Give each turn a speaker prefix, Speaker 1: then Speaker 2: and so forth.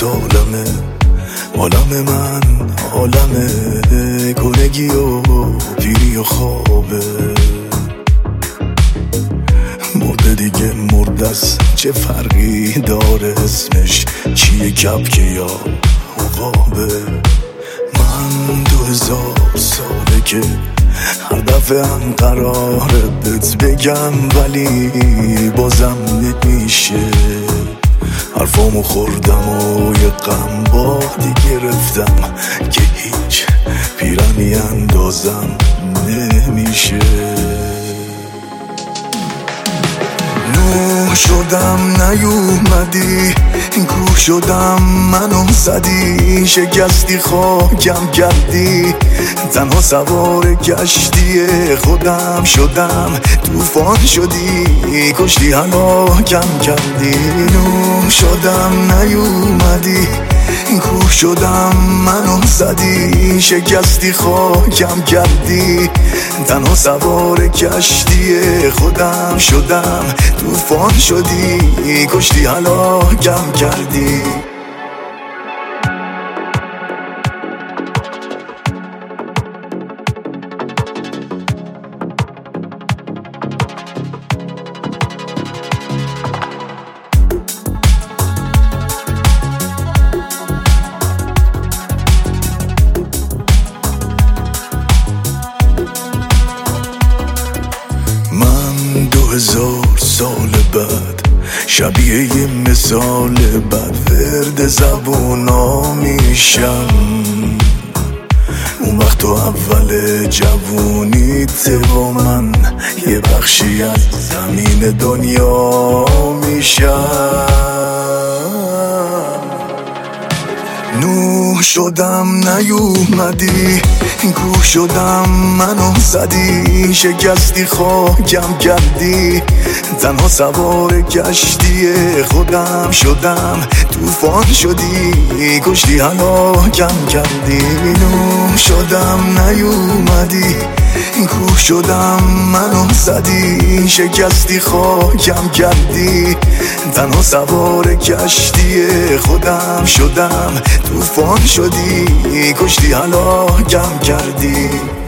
Speaker 1: سالمه، عالم من عالمه، گرگی و پیری و خوابه. مرده دیگه مردست، چه فرقی داره اسمش چیه، کپکه یا عقابه. من 2000 ساله که هر دفعه هم قراره بهت بگم، ولی بازم نمیشه. حرفامو خوردم و یه غم بادی گرفتم که هیچ پیرنی اندازم نمیشه. نوح شدم نیومدی، کوه شدم منو زدی، شکستی خاکم کردی، تنها سوار کشتی خودم شدم، طوفان شدی کشتی هلاکم کردی. نوح شدم نیومدی، کوه شدم منو زدی، شکستی خاکم کردی، تنها سوار کشتی خودم شدم، طوفان شدی کشتی هلاکم کردی. من 2000 سال بعد شبیه یه مثال بد ورد زبونا میشم. اون وقت تو اول جوونیت با من یه بخشی از زمین دنیا میشم. نوح شدم نیومدی، کوه شدم منو زدی، شکستی خاکم کردی، تنها سوار کشتی خودم شدم، طوفان شدی کشتی هلاکم کردی. نوح شدم نیومدی، کوه شدم منو زدی، شکستی خاکم کردی، تنها سوار کشتی خودم شدم، طوفان شدی کشتی هلاکم کردی.